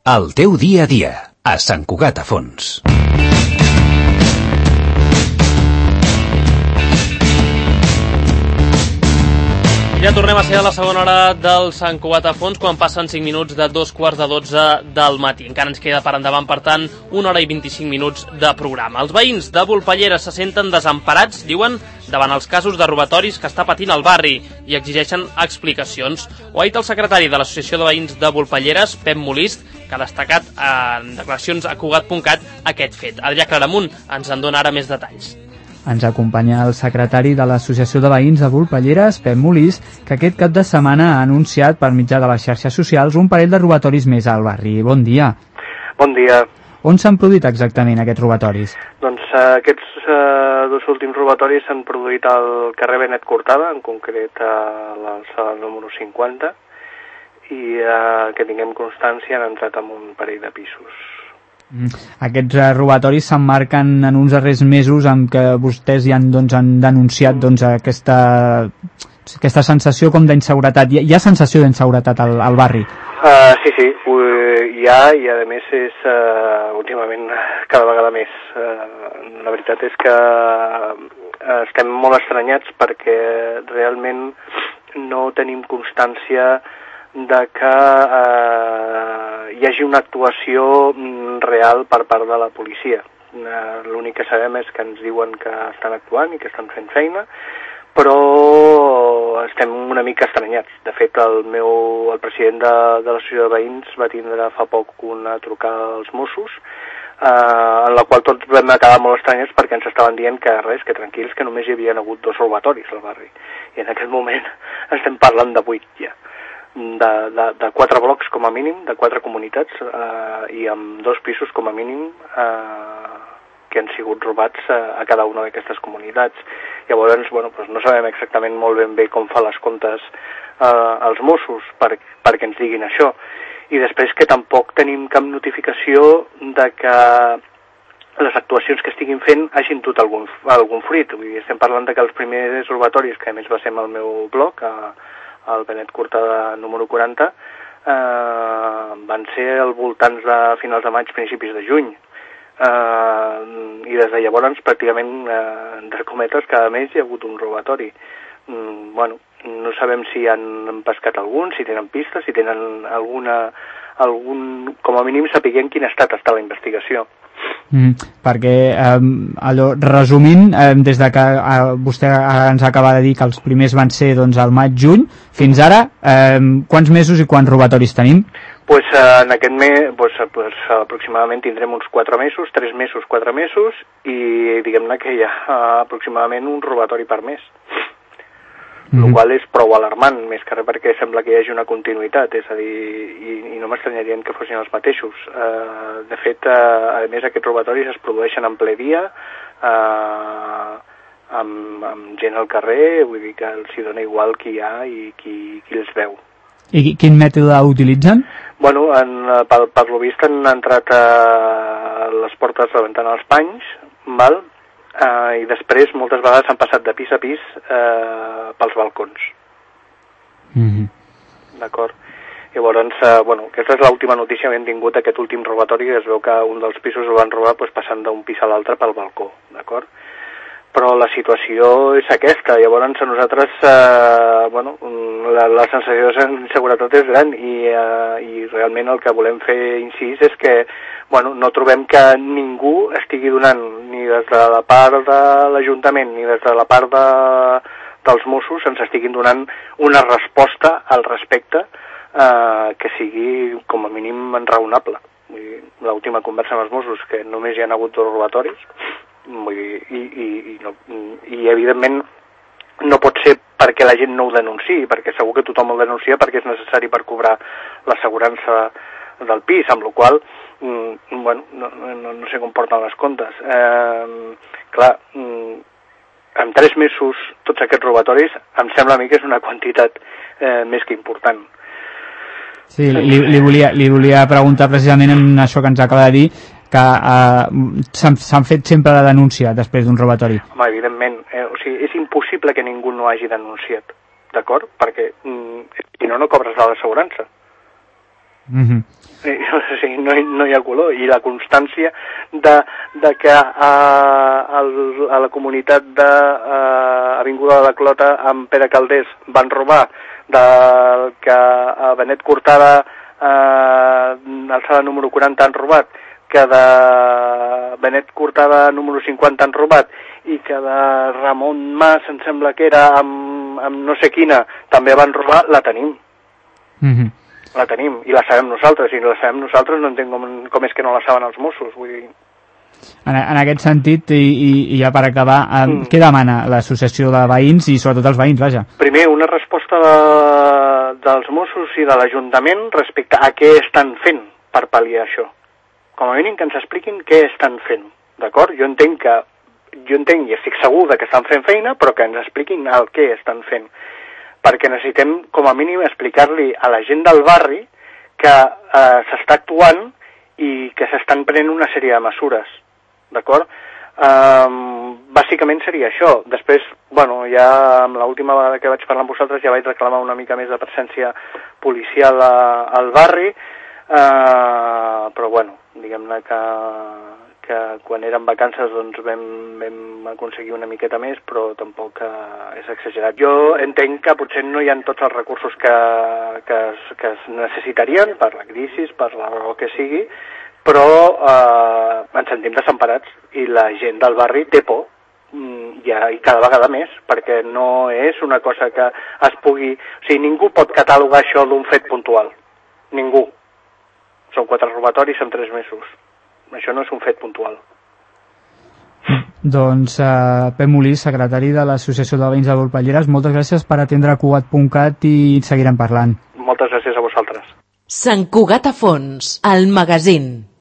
El teu dia a dia, a Sant Cugat a Fons. Ja tornem a ser a la segona hora del Sant Cugat a Fons, quan passen 5 minuts de 2:45 del matí. Encara ens queda per endavant, per tant, 1 hora i 25 minuts de programa. Els veïns de Volpelleres se senten desemparats, diuen, davant els casos de robatoris que està patint el barri i exigeixen explicacions. Ho ha dit el secretari de l'Associació de Veïns de Volpelleres, Pep Molist, que ha destacat en declaracions a Cugat.cat aquest fet. Adrià Claramunt ens en dona ara més detalls. Ens acompanya el secretari de l'Associació de Veïns de Volpelleres, Pep Molist, que aquest cap de setmana ha anunciat per mitjà de les xarxes socials un parell de robatoris més al barri. Bon dia. Bon dia. On s'han produït exactament aquests robatoris? Doncs aquests dos últims robatoris s'han produït al carrer Benet Cortada, en concret a l'alçada número 50, i que tinguem constància han entrat en un parell de pisos. Aquests robatoris s'emmarquen en uns darrers mesos en què vostès ja han denunciat aquesta sensació com d'inseguretat. Hi ha sensació d'inseguretat al barri? Sí, hi ha, i a més és últimament cada vegada més. La veritat és que estem molt estranyats perquè realment no tenim constància de que hi hagi una actuació real per part de la policia. L'únic que sabem és que ens diuen que estan actuant i que estan fent feina, però estem una mica estranyats. De fet, el president de l'Associació de Veïns va tindre fa poc una trucada als Mossos, en la qual tots vam acabar molt estranyats perquè ens estaven dient que tranquils, que només hi havia hagut 2 robatoris al barri. I en aquest moment estem parlant de 8 ja. De 4 blocs com a mínim, de 4 comunitats, i amb 2 pisos com a mínim que han sigut robats a cada una d'aquestes comunitats. Llavors, no sabem exactament molt ben bé com fa les comptes els Mossos perquè ens diguin això. I després que tampoc tenim cap notificació de que les actuacions que estiguin fent hagin dut algun fruit. Vull dir, estem parlant de que els primers robatoris, que a més va ser al meu bloc, al Benet Cortada número 40, van ser al voltants de finals de maig, principis de juny. I des de llavors, pràcticament, entre cometes, cada mes hi ha hagut un robatori. No sabem si han pescat algun, si tenen pistes, si tenen com a mínim sapiguem quin estat està la investigació. Perquè, resumint, des de que vostè ens acaba de dir que els primers van ser al maig-juny, fins ara, quants mesos i quants robatoris tenim? En aquest mes, aproximadament tindrem uns 4 mesos, 3 mesos, 4 mesos, i diguem-ne que hi ha aproximadament un robatori per mes. El qual és prou alarmant, més que res perquè sembla que hi hagi una continuïtat, és a dir, i no m'estranyarien que fossin els mateixos. De fet, a més, aquests robatoris es produeixen en ple dia, amb gent al carrer, vull dir que els hi dona igual qui hi ha i qui els veu. I quin mètode utilitzen? Per lo vist han entrat a les portes rebentant els panys, val? I després moltes vegades han passat de pis a pis pels balcons. D'acord? Llavors, aquesta és l'última notícia que hem tingut, aquest últim robatori, que es veu que un dels pisos el van robar passant d'un pis a l'altre pel balcó, d'acord? Però la situació és aquesta. Llavors a nosaltres la sensació d'inseguretat és gran i realment el que volem fer incís és que no trobem que ningú estigui donant, ni des de la part de l'Ajuntament ni des de la part dels Mossos, ens estiguin donant una resposta al respecte que sigui com a mínim raonable. L'última conversa amb els Mossos, que només hi ha hagut 2 robatoris, i evidentment no pot ser perquè la gent no ho denunciï, perquè segur que tothom el denuncia perquè és necessari per cobrar l'assegurança del pis, amb la qual no sé com porten les comptes. Clar, en 3 mesos tots aquests robatoris em sembla a mi que és una quantitat més que important. Sí, li volia preguntar precisament en això que ens acaba de dir, que s'han fet sempre la denúncia després d'un robatori. Home, evidentment, és impossible que ningú no hagi denunciat, d'acord? Perquè si no cobres de l'assegurança. Sí, no hi ha color. I la constància de que a la comunitat d'Avinguda de la Clota amb Pere Calders van robar, del que a Benet Cortada alçada número 40 han robat, que de Benet Cortada número 50 han robat, i que de Ramon Mas, em sembla que era amb no sé quina, també van robar, la tenim. La tenim, i la sabem nosaltres, i la sabem nosaltres, no entenc com és que no la saben els Mossos, vull dir... En aquest sentit, i ja per acabar, què demana l'associació de veïns i sobretot els veïns, vaja? Primer, una resposta dels Mossos i de l'Ajuntament respecte a què estan fent per pal·liar això. Com a mínim que ens expliquin què estan fent, d'acord? Jo entenc i estic segur que estan fent feina, però que ens expliquin el què estan fent. Perquè necessitem, com a mínim, explicar-li a la gent del barri que s'està actuant i que s'estan prenent una sèrie de mesures, d'acord? Bàsicament seria això. Després, bueno, ja amb l'última vegada que vaig parlar amb vosaltres ja vaig reclamar una mica més de presència policial al barri, però bueno, diguem-ne que quan eren vacances doncs vam aconseguir una miqueta més, però tampoc és exagerat. Jo entenc que potser no hi ha tots els recursos que es necessitarien per la crisi, per la raó que sigui, però ens sentim desemparats i la gent del barri té por, i cada vegada més, perquè no és una cosa que es pugui... O sigui, ningú pot catalogar això d'un fet puntual. Ningú. Són 4 robatoris en 3 mesos. Això no és un fet puntual. Doncs Pep Molí, secretari de l'Associació de Veïns de Volpelleres, moltes gràcies per atendre Cugat.cat i seguirem parlant. Moltes gràcies a vosaltres. Sant Cugat a fons, el magazín.